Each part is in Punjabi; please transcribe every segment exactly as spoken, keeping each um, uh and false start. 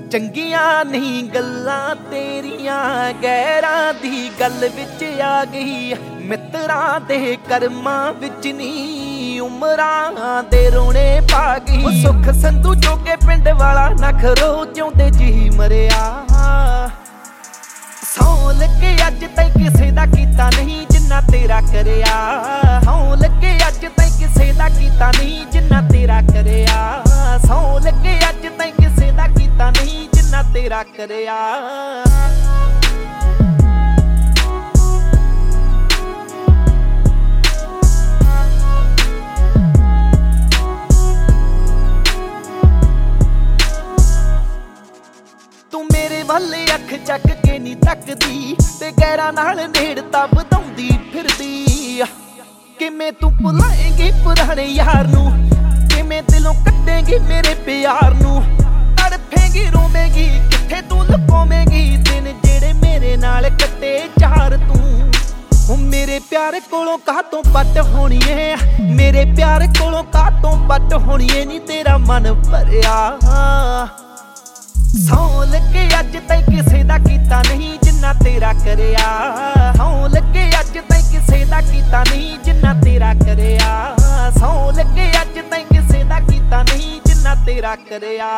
ਚੰਗੀਆਂ ਨਹੀਂ ਗੱਲਾਂ ਤੇਰੀਆਂ, ਗੈਰਾਂ ਦੀ ਗੱਲ ਵਿੱਚ ਆ ਗਈ। ਮਿੱਤਰਾਂ ਦੇ ਕਰਮਾਂ ਵਿੱਚ ਨੀ, ਉਮਰਾਂ ਦੇ ਰੋਣੇ ਪਾ ਗਈ। ਉਹ ਸੁੱਖ ਸੰਧੂ ਜੋਗੇ ਪਿੰਡ ਵਾਲਾ ਨਖਰੋ ਜਿਉਂਦੇ ਜੀ ਮਰਿਆ। ਸੌਂ ਲੱਗੇ ਅੱਜ ਤੈਂ ਕਿਸੇ ਦਾ ਕੀਤਾ ਨਹੀਂ ਜਿੰਨਾ ਤੇਰਾ ਕਰਿਆ। ਸੌਂ ਲੱਗੇ ਅੱਜ ਤੈਂ ਕਿਸੇ ਦਾ ਕੀਤਾ ਨਹੀਂ ਜਿੰਨਾ ਤੇਰਾ ਕਰਿਆ। ਸੌਂ ਲੱਗੇ ਅੱਜ ਤੈਂ ਕਿਸੇ ਦਾ ਕੀਤਾ ਨਹੀਂ ਜਿੰਨਾ ਤੇਰਾ ਕਰਿਆ। ਤੂੰ ਮੇਰੇ ਵੱਲ ਅੱਖ ਚੱਕ ਕੇ ਨੀ ਤੱਕਦੀ, ਤੇ ਗੈਰਾਂ ਨਾਲ ਨੇੜਤਾ ਵਧਾਉਂਦੀ ਫਿਰਦੀ। ਕਿਵੇਂ ਤੂੰ ਭੁਲਾਏਂਗੀ ਪੁਰਾਣੇ ਯਾਰ ਨੂੰ, ਕਿਵੇਂ ਦਿਲੋਂ ਕੱਢੇਂਗੀ ਮੇਰੇ ਪਿਆਰ ਨੂੰ। ਤੜਫੇਂਗੀ ਰੋਵੇਂਗੀ ਕਿੱਥੇ ਤੂੰ ਲੁਕਾਵੇਂਗੀ ਦਿਨ ਜਿਹੜੇ ਮੇਰੇ ਨਾਲ ਕੱਟੇ ਚਾਰ ਤੂੰ। ਉਹ ਮੇਰੇ ਪਿਆਰ ਕੋਲੋਂ ਕਾਹਤੋਂ ਪੱਟ ਹੋਣੀਏ, ਮੇਰੇ ਪਿਆਰ ਕੋਲੋਂ ਕਾਹਤੋਂ ਪੱਟ ਹੋਣੀਏ ਨੀ ਤੇਰਾ ਮਨ ਭਰਿਆ। ਸੌਂ ਲੱਗੇ ਅੱਜ ਤੈਂ ਕਿਸੇ ਦਾ ਕੀਤਾ ਨਹੀਂ ਜਿੰਨਾ ਤੇਰਾ ਕਰਿਆ। ਸੌਂ ਲੱਗੇ ਅੱਜ ਤੈਂ ਕਿਸੇ ਦਾ ਕੀਤਾ ਨਹੀਂ ਜਿੰਨਾ ਤੇਰਾ ਕਰਿਆ। ਸੌਂ ਲੱਗੇ ਅੱਜ ਤੈਂ ਕਿਸੇ ਦਾ ਕੀਤਾ ਨਹੀਂ ਜਿੰਨਾ ਤੇਰਾ ਕਰਿਆ।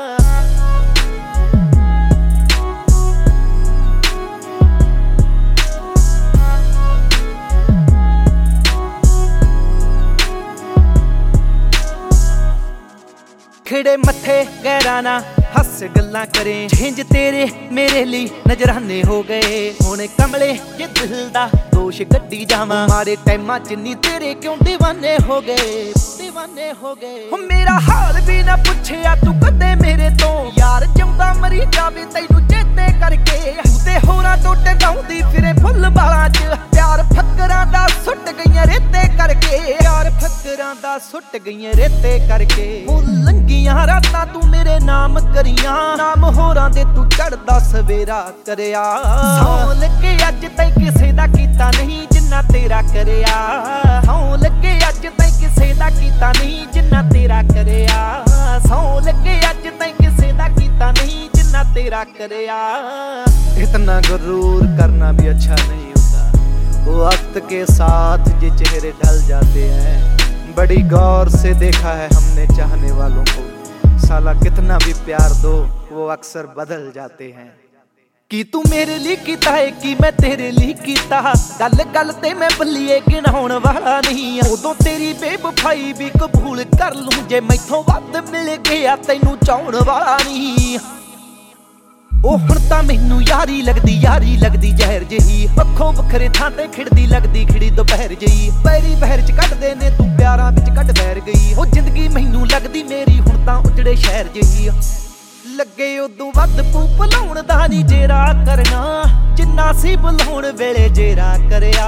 ਖਿੜੇ ਮੱਥੇ ਗੈਰਾਂ ਨਾ ਹੱਸ ਗੱਲਾਂ ਕਰੇ, ਜਿੰਜ ਤੇਰੇ ਮੇਰੇ ਲਈ ਨਜ਼ਰਾਨੇ ਹੋ ਗਏ। ਹੁਣ ਕਮਲੇ ਜੇ ਦਿਲ ਦਾ ਦੋਸ਼ ਕੱਢੀ ਜਾਵਾਂ, ਮਾਰੇ ਟਾਈਮਾਂ ਚ ਨੀ ਤੇਰੇ ਕਿਉਂ ਦੀਵਾਨੇ ਹੋ ਗਏ, ਦੀਵਾਨੇ ਹੋ ਗਏ। ਮੇਰਾ ਹਾਲ ਵੀ ਨਾ ਪੁੱਛਿਆ ਤੂੰ ਕਦੇ ਮੇਰੇ ਤੋਂ, ਯਾਰ ਜਿਉਂਦਾ ਮਰੀ ਜਾਵੇ ਤੈਨੂੰ ਚੇਤੇ ਕਰਕੇ। ਤੇ ਹੋਰਾਂ ਤੋਂ ਟੰਗਾਉਂਦੀ ਫਿਰੇ ਫੁੱਲ ਬਾਲਾਂ ਚ, ਪਿਆਰ ਫੱਕਰਾਂ ਦਾ ਸੁੱਟ ਗਈਆਂ ਰੇਤੇ ਕਰਕੇ। ਪਿਆਰ ਫੱਕਰਾਂ ਦਾ ਸੁੱਟ ਗਈਆਂ ਰੇਤੇ ਕਰਕੇ। ਲੰਗੀਆਂ ਰਾਤਾਂ ਤੂੰ ਮੇਰੇ ਨਾਮ ਕਰੀਆਂ, ਨਾਮ ਹੋਰਾਂ ਦੇ ਤੂੰ ਚੜਦਾ ਸਵੇਰਾ ਕਰਿਆ। ਸੌਂ ਲੱਗੇ ਅੱਜ ਤੈਂ ਕਿਸੇ ਦਾ ਕੀਤਾ ਨਹੀਂ ਜਿੰਨਾ ਤੇਰਾ ਕਰਿਆ। ਸੌਂ ਲੱਗੇ ਅੱਜ ਤੈਂ ਕਿਸੇ ਦਾ ਕੀਤਾ ਨਹੀਂ ਜਿੰਨਾ ਤੇਰਾ ਕਰਿਆ। ਸੌਂ ਲੱਗੇ ਅੱਜ ਤੈਂ ਕਿਸੇ ਦਾ ਕੀਤਾ ਨਹੀਂ ਜਿੰਨਾ तेरा करया। इतना गुरूर करना भी अच्छा नहीं होता, वक्त के साथ ये चेहरे ढल जाते हैं। बड़ी गौर से देखा है हमने चाहने वालों को, साला कितना भी प्यार दो वो अक्सर बदल जाते हैं। कि तू मेरे लिए कीता है कि मैं तेरे लिए कीता, गल गल ते मैं बल्लीए गिनाउण वाला नहीं। उदों तेरी बेवफाई भी कबूल कर लूं, जे मैथों वध मिल गया तैनूं चाहण वाला नहीं। ओ हुण तां मैनूं यारी लगदी यारी लगदी जहर जही, पक्खों वखरे थां ते खिड़दी लगदी खिड़ी दोपहर जही। पैरी बहर च कढदे ने तूं प्यारां विच कढ बैर गई, ओ जिंदगी मैनूं लगदी मेरी हुण तां उजड़े शहर जही। लगे उदों वध पू भुलाउण दा नी जेरा करना, जिन्ना सी भुलाउण वेले जेरा करया।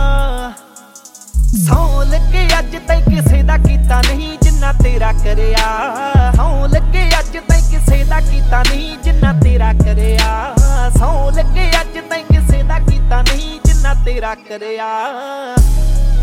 सौं लगे अज तैं किसे दा कीता नहीं जिन्ना तेरा करया। सौं लगे अज तैं किसे दा कीता नहीं जिन्ना तेरा करया। सौं लगे अज तैं किसे दा कीता नहीं जिन्ना तेरा करया।